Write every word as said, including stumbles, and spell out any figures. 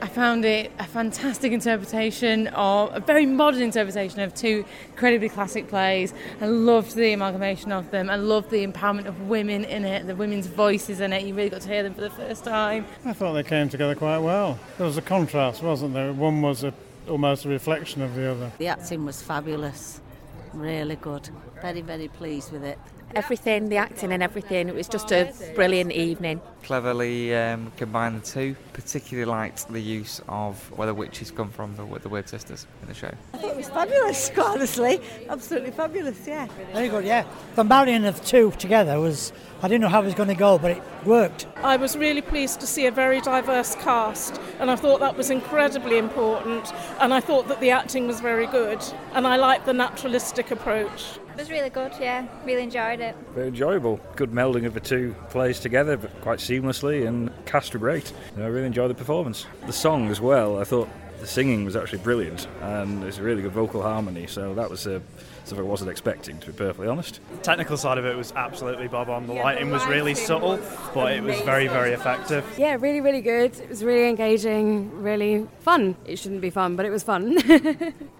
found it a fantastic interpretation of, a very modern interpretation of two incredibly classic plays. I loved the amalgamation of them. I loved the empowerment of women in it, the women's voices in it. You really got to hear them for the first time. I thought they came together quite well. There was a contrast, wasn't there? One was a, almost a reflection of the other. The acting was fabulous, really good. Very, very pleased with it. Everything, the acting and everything, it was just a brilliant evening. Cleverly um, combined the two. Particularly liked the use of where the witches come from, the, the Weird Sisters in the show. I thought it was fabulous, quite honestly. Absolutely fabulous, yeah. Very good, yeah. The marrying of two together was, I didn't know how it was going to go, but it worked. I was really pleased to see a very diverse cast, and I thought that was incredibly important, and I thought that the acting was very good, and I liked the naturalistic approach. It was really good, yeah. Really enjoyed it. Very enjoyable. Good melding of the two plays together, but quite seamlessly, and cast were great. I really enjoyed the performance. The song as well, I thought the singing was actually brilliant, and there's a really good vocal harmony, so that was uh, something I wasn't expecting, to be perfectly honest. The technical side of it was absolutely bob on. The Yeah, lighting the was really lighting subtle, was but it was very, very effective. Yeah, really, really good. It was really engaging, really fun. It shouldn't be fun, but it was fun.